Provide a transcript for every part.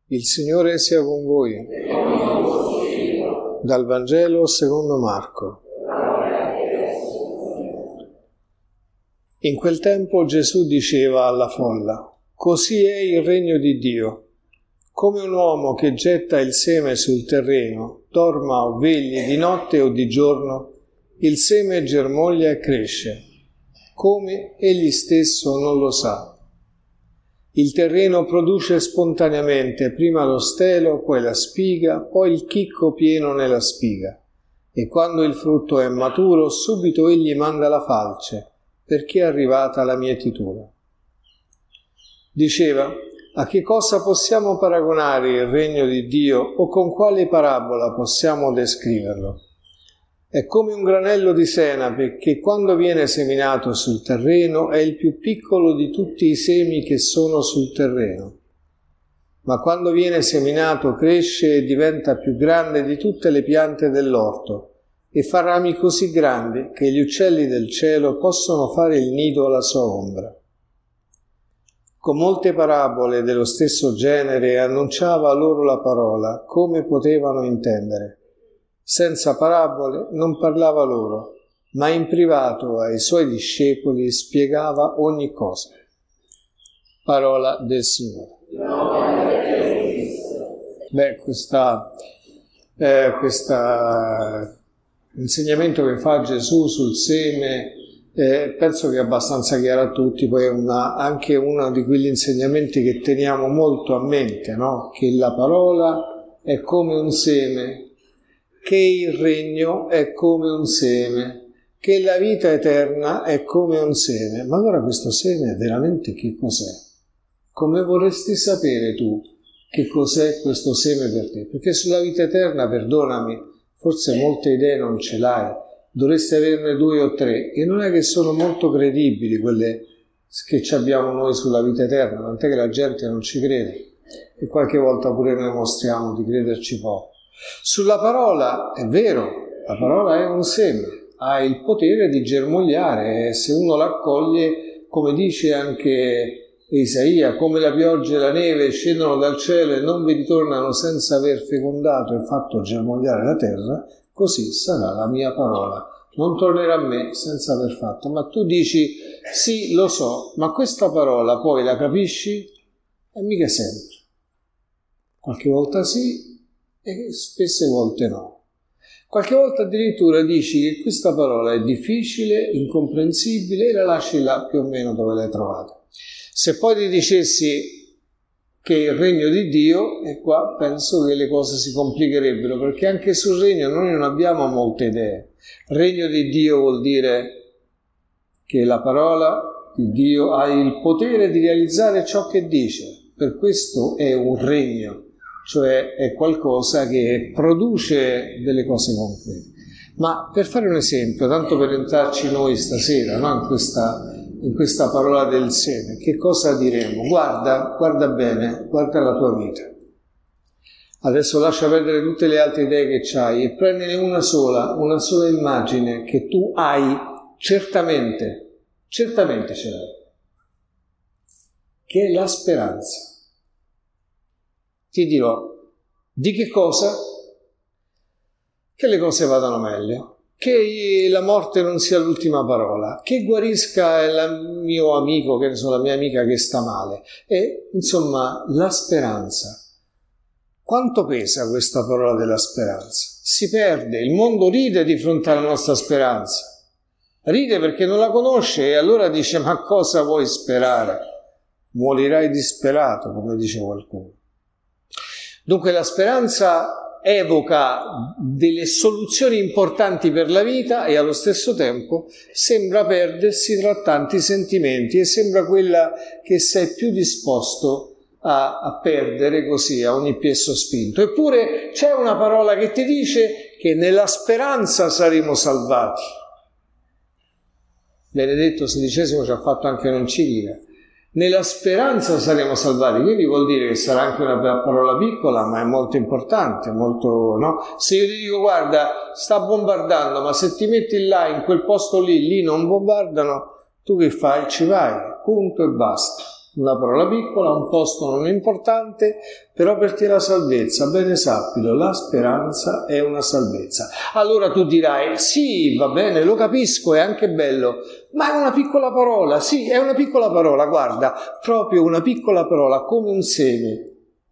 Il Signore sia con voi. Dal Vangelo secondo Marco. In quel tempo Gesù diceva alla folla: così è il regno di Dio. Come un uomo che getta il seme sul terreno, dorma o vegli di notte o di giorno, il seme germoglia e cresce. Come egli stesso non lo sa. Il terreno produce spontaneamente prima lo stelo, poi la spiga, poi il chicco pieno nella spiga. E quando il frutto è maturo, subito egli manda la falce, perché è arrivata la mietitura. Diceva: a che cosa possiamo paragonare il regno di Dio o con quale parabola possiamo descriverlo? È come un granello di senape che quando viene seminato sul terreno è il più piccolo di tutti i semi che sono sul terreno. Ma quando viene seminato cresce e diventa più grande di tutte le piante dell'orto e fa rami così grandi che gli uccelli del cielo possono fare il nido alla sua ombra. Con molte parabole dello stesso genere annunciava loro la parola, come potevano intendere. Senza parabole non parlava loro, ma in privato ai suoi discepoli spiegava ogni cosa. Parola del Signore. Questo insegnamento che fa Gesù sul seme penso che è abbastanza chiaro a tutti, poi è anche uno di quegli insegnamenti che teniamo molto a mente, no? Che la parola è come un seme, che il regno è come un seme, che la vita eterna è come un seme. Ma allora questo seme veramente che cos'è? Come vorresti sapere tu che cos'è questo seme per te? Perché sulla vita eterna, perdonami, forse molte idee non ce l'hai, dovresti averne 2 o 3, e non è che sono molto credibili quelle che abbiamo noi sulla vita eterna, tant'è che la gente non ci crede, e qualche volta pure noi mostriamo di crederci poco. Sulla parola, è vero, la parola è un seme, ha il potere di germogliare, e se uno la accoglie, come dice anche Isaia, come la pioggia e la neve scendono dal cielo e non vi ritornano senza aver fecondato e fatto germogliare la terra, così sarà la mia parola, non tornerà a me senza aver fatto. Ma tu dici, sì, lo so, ma questa parola poi la capisci? E mica sempre. Qualche volta sì, e spesse volte no. Qualche volta addirittura dici che questa parola è difficile, incomprensibile, e la lasci là più o meno dove l'hai trovata. Se poi ti dicessi che il regno di Dio, e qua penso che le cose si complicherebbero, perché anche sul regno noi non abbiamo molte idee. Regno di Dio vuol dire che la parola di Dio ha il potere di realizzare ciò che dice, per questo è un regno. Cioè è qualcosa che produce delle cose concrete. Ma per fare un esempio, tanto per entrarci noi stasera, no? in questa parola del seme, che cosa diremo? Guarda bene, guarda la tua vita. Adesso lascia perdere tutte le altre idee che c'hai e prendine una sola immagine che tu hai, certamente ce l'hai, che è la speranza. Ti dirò, di che cosa? Che le cose vadano meglio, che la morte non sia l'ultima parola, che guarisca il mio amico, che ne so, la mia amica che sta male. E insomma, la speranza. Quanto pesa questa parola della speranza? Si perde, il mondo ride di fronte alla nostra speranza. Ride perché non la conosce e allora dice: ma cosa vuoi sperare? Morirai disperato, come dice qualcuno. Dunque la speranza evoca delle soluzioni importanti per la vita e allo stesso tempo sembra perdersi tra tanti sentimenti e sembra quella che sei più disposto a perdere così a ogni piè sospinto. Eppure c'è una parola che ti dice che nella speranza saremo salvati. Benedetto XVI ci ha fatto anche un'enciclica. Nella speranza saremo salvati, quindi vuol dire che sarà anche una parola piccola, ma è molto importante, molto, no? Se io ti dico: guarda, sta bombardando, ma se ti metti là, in quel posto lì non bombardano, tu che fai? Ci vai, punto e basta. una parola piccola, un posto non importante, però per te la salvezza, bene sappilo, la speranza è una salvezza. Allora tu dirai, sì, va bene, lo capisco, è anche bello, ma è una piccola parola, sì, è una piccola parola, guarda, proprio una piccola parola, come un seme,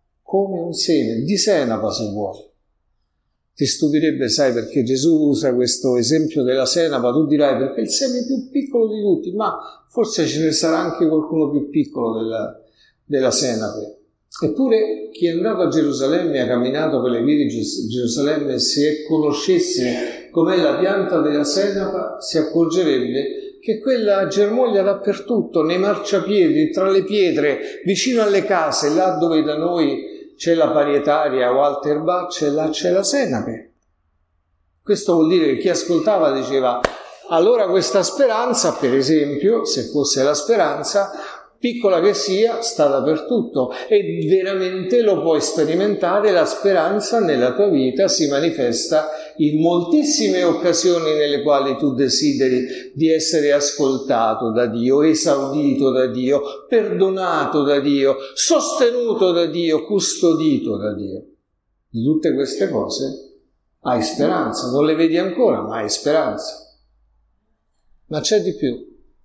di senape se vuoi. Ti stupirebbe, sai, perché Gesù usa questo esempio della senape, tu dirai perché è il seme più piccolo di tutti, ma forse ce ne sarà anche qualcuno più piccolo della senape. Eppure chi è andato a Gerusalemme, ha camminato per le vie di Gerusalemme, se conoscesse com'è la pianta della senape, si accorgerebbe che quella germoglia dappertutto, nei marciapiedi, tra le pietre, vicino alle case, là dove da noi c'è la parietaria o altre erbacce, là c'è la senape. Questo vuol dire che chi ascoltava diceva, allora questa speranza, per esempio, se fosse la speranza, piccola che sia, sta dappertutto e veramente lo puoi sperimentare, la speranza nella tua vita si manifesta in moltissime occasioni nelle quali tu desideri di essere ascoltato da Dio, esaudito da Dio, perdonato da Dio, sostenuto da Dio, custodito da Dio. Di tutte queste cose hai speranza, non le vedi ancora, ma hai speranza. Ma c'è di più.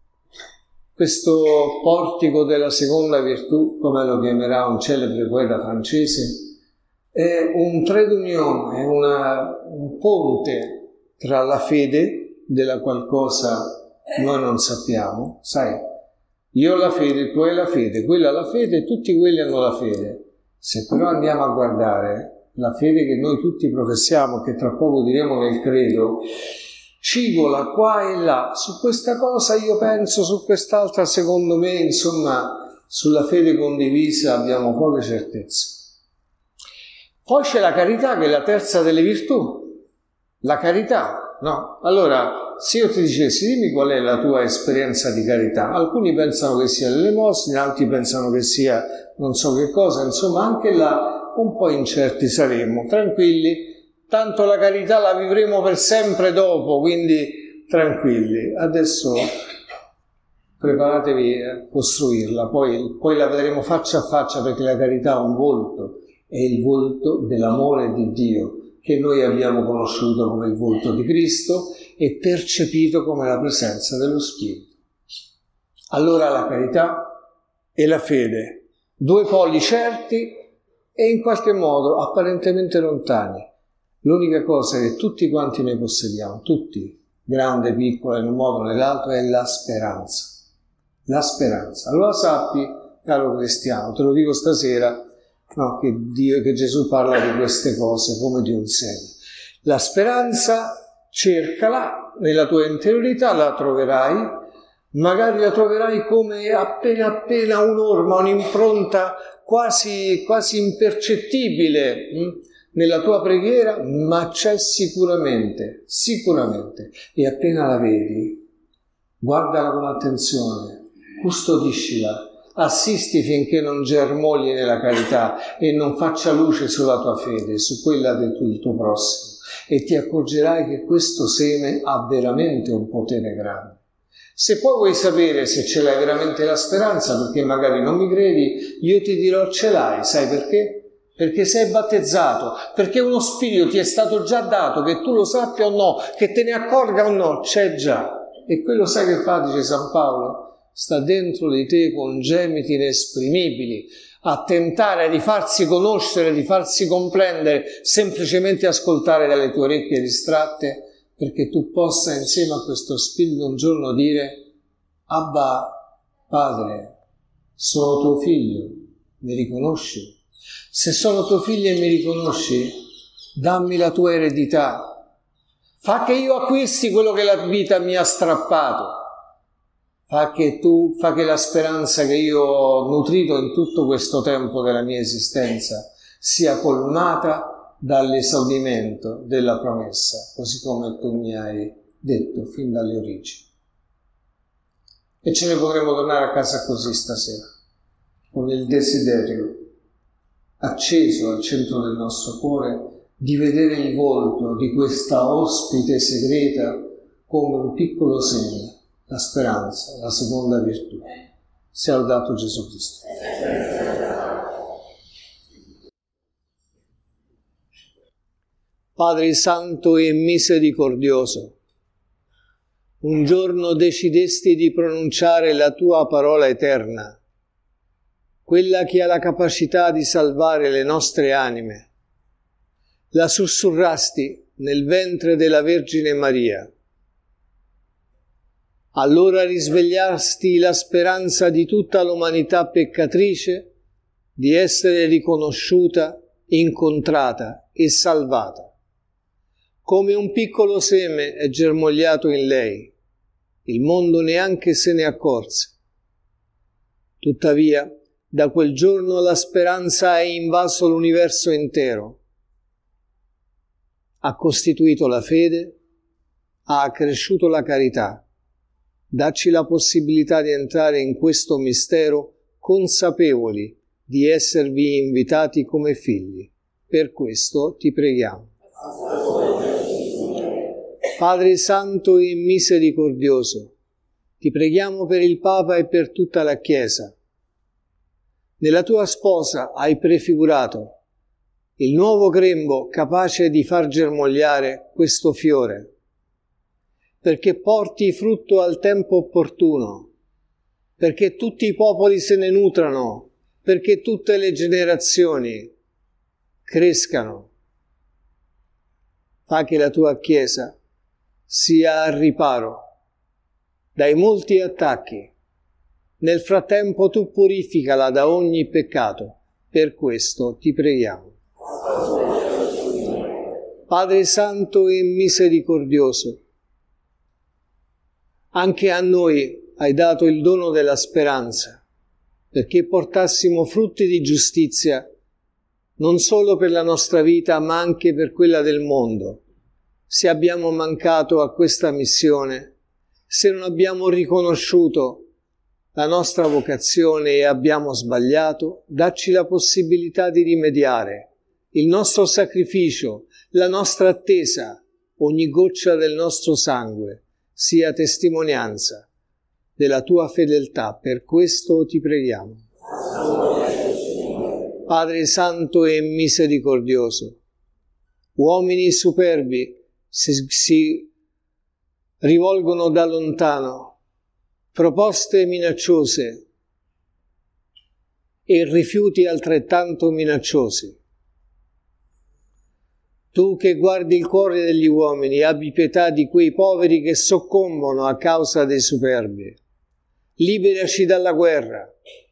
Questo portico della seconda virtù, come lo chiamerà un celebre poeta francese, è un trait d'union, è un ponte tra la fede, della qualcosa noi non sappiamo, sai, io ho la fede, tu hai la fede, quella ha la fede, tutti quelli hanno la fede. Se però andiamo a guardare la fede che noi tutti professiamo, che tra poco diremo nel credo, cigola qua e là, su questa cosa io penso, su quest'altra secondo me, insomma, sulla fede condivisa abbiamo poche certezze. Poi c'è la carità, che è la terza delle virtù. La carità, no? Allora, se io ti dicessi, dimmi qual è la tua esperienza di carità. Alcuni pensano che sia l'elemosina, altri pensano che sia non so che cosa, insomma, anche là un po' incerti saremmo, tranquilli. Tanto la carità la vivremo per sempre dopo, quindi tranquilli. Adesso preparatevi a costruirla, poi la vedremo faccia a faccia, perché la carità ha un volto, è il volto dell'amore di Dio, che noi abbiamo conosciuto come il volto di Cristo e percepito come la presenza dello Spirito. Allora la carità e la fede, due poli certi e in qualche modo apparentemente lontani. L'unica cosa che tutti quanti noi possediamo, tutti, grande, piccola, in un modo o nell'altro, è la speranza. La speranza. Allora sappi, caro cristiano, te lo dico stasera, no, che Gesù parla di queste cose come di un seme. La speranza, cercala nella tua interiorità, la troverai, magari la troverai come appena un'orma, un'impronta quasi impercettibile, nella tua preghiera, ma c'è sicuramente, e appena la vedi, guardala con attenzione, custodiscila, assisti finché non germogli nella carità e non faccia luce sulla tua fede, su quella del tuo prossimo, e ti accorgerai che questo seme ha veramente un potere grande. Se poi vuoi sapere se ce l'hai veramente la speranza, perché magari non mi credi, io ti dirò ce l'hai, sai perché? Perché sei battezzato, perché uno spirito ti è stato già dato, che tu lo sappia o no, che te ne accorga o no, c'è già. E quello sai che fa, dice San Paolo? Sta dentro di te con gemiti inesprimibili, a tentare di farsi conoscere, di farsi comprendere, semplicemente ascoltare dalle tue orecchie distratte, perché tu possa insieme a questo spirito un giorno dire: Abba, Padre, sono tuo figlio, mi riconosci? Se sono tuo figlio e mi riconosci, dammi la tua eredità. Fa che io acquisti quello che la vita mi ha strappato. Fa che la speranza che io ho nutrito in tutto questo tempo della mia esistenza sia colmata dall'esaudimento della promessa, così come tu mi hai detto fin dalle origini. E ce ne potremo tornare a casa così stasera, con il desiderio acceso al centro del nostro cuore di vedere il volto di questa ospite segreta come un piccolo segno, la speranza, la seconda virtù. Sia lodato Gesù Cristo. Padre Santo e Misericordioso, un giorno decidesti di pronunciare la tua parola eterna, quella che ha la capacità di salvare le nostre anime. La sussurrasti nel ventre della Vergine Maria. Allora risvegliasti la speranza di tutta l'umanità peccatrice di essere riconosciuta, incontrata e salvata. Come un piccolo seme è germogliato in lei, il mondo neanche se ne accorse. Tuttavia, da quel giorno la speranza ha invaso l'universo intero. Ha costituito la fede, ha accresciuto la carità. Dacci la possibilità di entrare in questo mistero consapevoli di esservi invitati come figli. Per questo ti preghiamo. Padre Santo e Misericordioso, ti preghiamo per il Papa e per tutta la Chiesa. Nella tua sposa hai prefigurato il nuovo grembo capace di far germogliare questo fiore, perché porti frutto al tempo opportuno, perché tutti i popoli se ne nutrano, perché tutte le generazioni crescano. Fa che la tua Chiesa sia al riparo dai molti attacchi. Nel frattempo tu purificala da ogni peccato. Per questo ti preghiamo. Padre Santo e Misericordioso, anche a noi hai dato il dono della speranza, perché portassimo frutti di giustizia non solo per la nostra vita, ma anche per quella del mondo. Se abbiamo mancato a questa missione, se non abbiamo riconosciuto la nostra vocazione e abbiamo sbagliato, dacci la possibilità di rimediare. Il nostro sacrificio, la nostra attesa, ogni goccia del nostro sangue, sia testimonianza della tua fedeltà. Per questo ti preghiamo. Padre Santo e Misericordioso, uomini superbi si rivolgono da lontano, proposte minacciose e rifiuti altrettanto minacciosi. Tu che guardi il cuore degli uomini, abbi pietà di quei poveri che soccombono a causa dei superbi. Liberaci dalla guerra.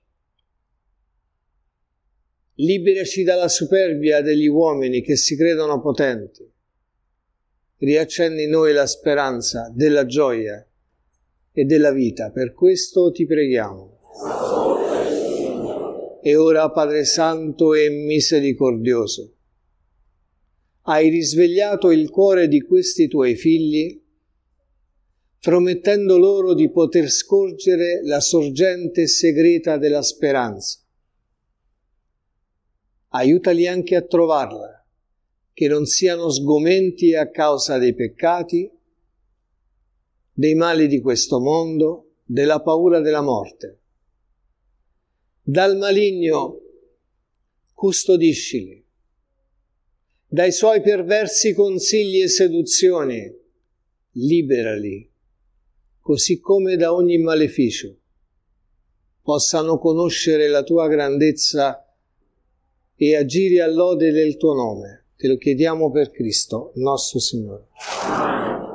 Liberaci dalla superbia degli uomini che si credono potenti. Riaccendi in noi la speranza della gioia e della vita. Per questo ti preghiamo. E ora, Padre Santo e Misericordioso, hai risvegliato il cuore di questi tuoi figli, promettendo loro di poter scorgere la sorgente segreta della speranza. Aiutali anche a trovarla, che non siano sgomenti a causa dei peccati, dei mali di questo mondo, della paura della morte. Dal maligno custodiscili, dai suoi perversi consigli e seduzioni liberali, così come da ogni maleficio, possano conoscere la tua grandezza e agire all'ode del tuo nome. Te lo chiediamo per Cristo, nostro Signore.